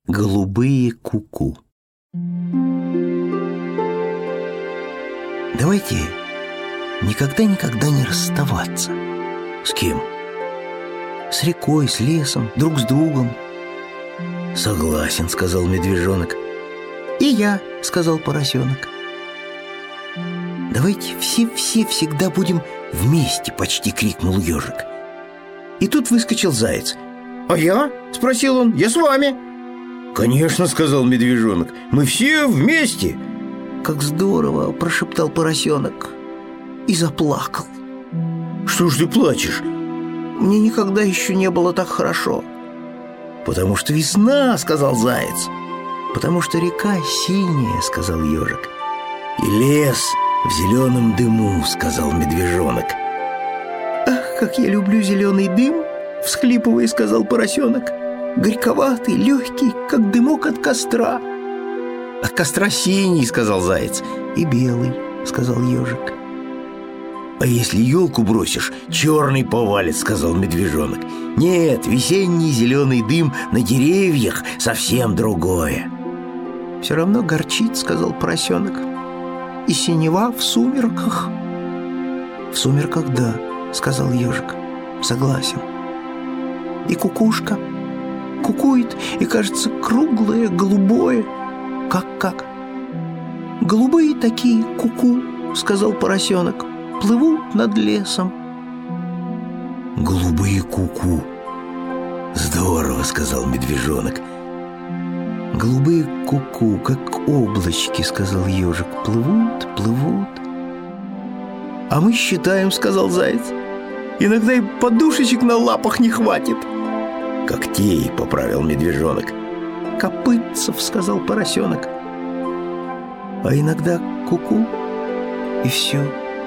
Голубые куку. Давайте никогда не расставаться. С кем? С рекой, с лесом, друг с другом. Согласен, сказал медвежонок. И я, сказал поросенок. Давайте все всегда будем вместе, почти крикнул ежик. И тут выскочил заяц. А я? Спросил он. Я с вами. Конечно, сказал медвежонок. Мы все вместе. Как здорово, прошептал поросенок и заплакал. Что ж ты плачешь? Мне никогда еще не было так хорошо. Потому что весна, сказал заяц. Потому что река синяя, сказал ежик. И лес в зеленом дыму, сказал медвежонок. Ах, как я люблю зеленый дым, всхлипывая, сказал поросенок. Горьковатый, легкий, как дымок от костра. От костра синий, сказал заяц. И белый, сказал ежик. А если елку бросишь, черный повалит, сказал медвежонок. Нет, весенний зеленый дым на деревьях совсем другое. Все равно горчит, сказал поросенок. И синева в сумерках. В сумерках, да, сказал ежик. Согласен. И кукушка кукует, и кажется круглое, голубое. Как? Голубые такие куку, сказал поросенок. Плывут над лесом. Голубые куку. Здорово, сказал медвежонок. Голубые куку, как облачки, сказал ежик. Плывут. А мы считаем, сказал заяц. Иногда и подушечек на лапах не хватит. Когтей, поправил медвежонок. Копытцев, сказал поросенок. А иногда куку, и все.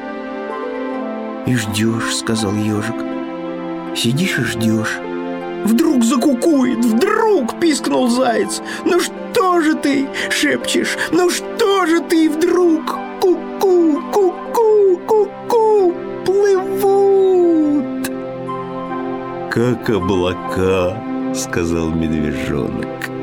И ждешь, сказал ежик. Сидишь и ждешь. Вдруг закукует, вдруг, пискнул заяц. Ну что же ты шепчешь? Ну что же ты вдруг? Ку-ку, ку-ку, ку-ку, плывут. Как облака, сказал медвежонок.